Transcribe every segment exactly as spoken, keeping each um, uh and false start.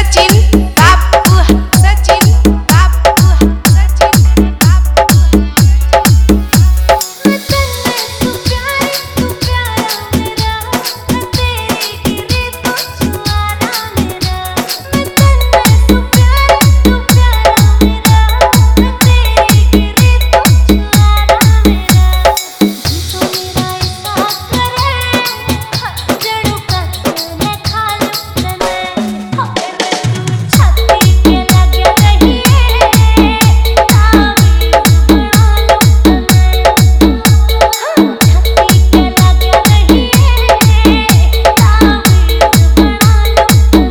सचिन बाबू सचिन बाबू सचिन बाबू मैं तेरे तू प्यार तू प्यारा मेरा मैं तेरी गिरी तू छुआरा मेरा मैं तेरे तू प्यार तू प्यारा मेरा मैं तेरी गिरी तू छुआरा मेरा तो मेरा ऐसा करे जड़ू कतने खाल तने होवे तू छाती के लगे रही तावीज़ बना लूं तने छाती के लगे रही तावीज़ बना लूं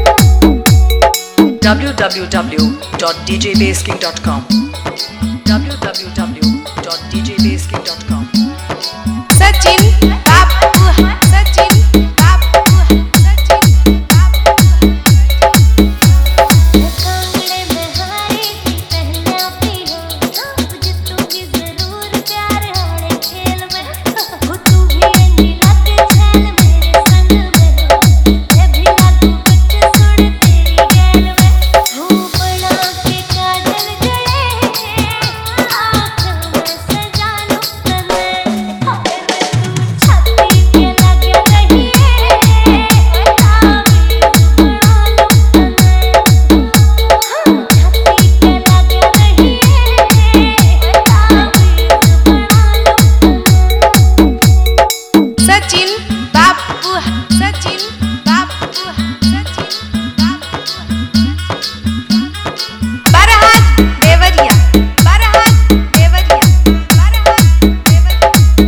तने w w w dot d j bass king dot com w w w dot d j bass king dot com Sachin बाबू सचिन बाबू सचिन बाबू कांगड़े में हारी थी पहले अपनी हो जीतूंगी जरूर प्यार हारे खेल में हो तू भी एंडी लाते छेल मेरे संग में हो मैं भी लागू कुछ सुन तेरी गैल में हो बना के काजल जड़े आँख में सजा लूं तने होवे तू छाती के लगे रही तावीज़ बना लूं तने छाती के लगे रही तावीज़ बना लूं तने सचिन बाबू सचिन बाबू सचिन बाबू बरहाट देवरिया बरहाट देवरिया बरहाट देवरिया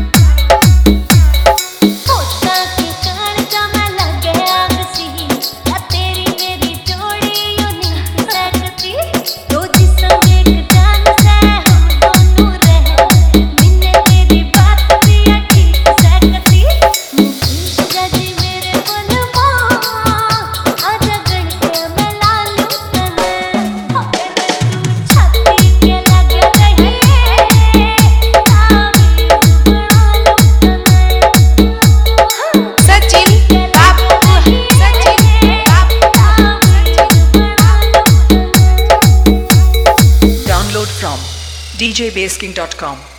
होता के कांचा में लगे आग सी या तेरी मेरी जोड़ी यूं नहीं सकती दो जिस्म एक जान से हम दोनों रहे मैंने तेरी बात दिया ठीक सकती मुझे जजी मेरे मन मां आजा गण के मैं ला लूं तने होवे तू छाती के लगे रही तावीज़ बना लूं तने सचिन बाबू सचिन बाबू तावीज़ बना लूं तने download from d j bass king dot com